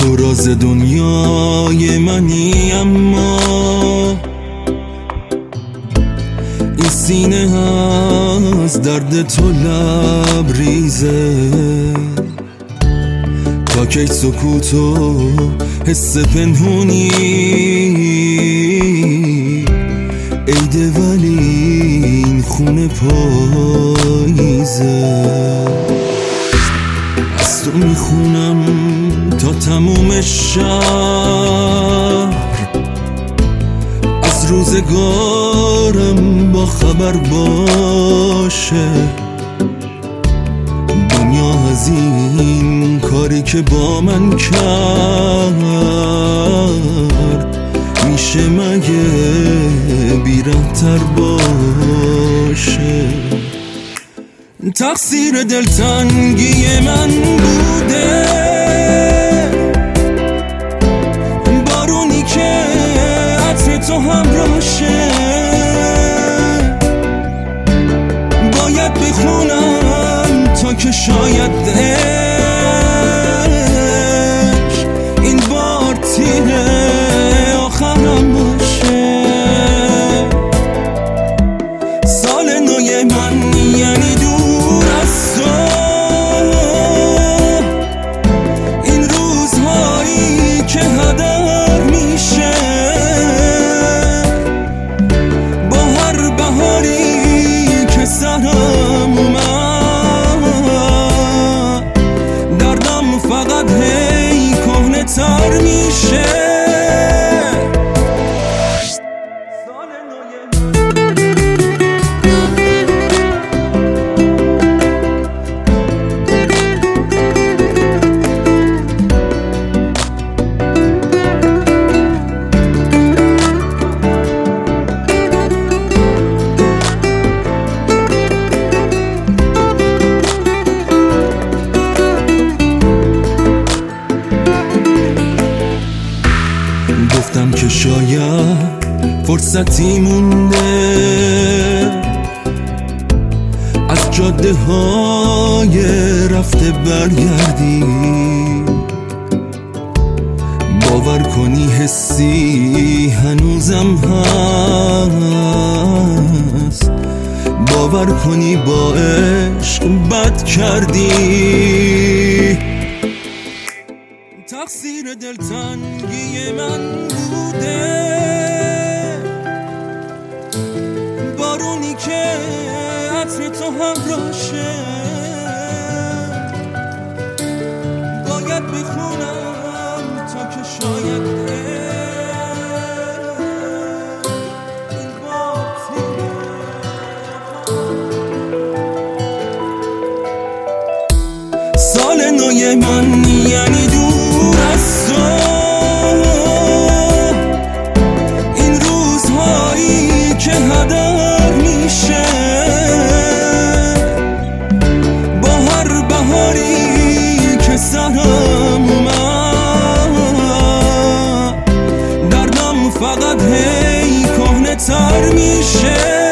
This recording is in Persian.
تو راز دنیای منی، اما این سینه از درد تو لبریزه. تا کی سکوت و حس پنهونی عیده ولی این خونه پاییزه. از تو میخونم تا تموم شهر، از روزگارم با خبر باشه. دنیا از این کاری که با من کرد میشه مگه بی‌رحم‌تر باشه؟ تقصیر دلتنگی من بوده، بارونی که عطر تو همراشه. باید بخونم تا که شاید دلش این بار تیره آخرم باشه. سال نوی من یعنی دور از تو، این روزهایی که هدر میشه. با هر بهاری که سرم اومد، دردم فقط هی کهنه تر میشه. گفتم که شاید فرصتی مونده از جاده های رفته برگردی. باور کنی حسی هنوزم هست، باور کنی با عشق بد کردی. تقصیر دلتنگی من بوده، بارونی که عطر تو همراشه. باید بخونم تا که شاید این بار تیره. سال نوی من یعنی دور از تو، این روزهایی که هدر میشه. با هر بهاری که سرم اومد، دردم فقط هی کهنه تر میشه.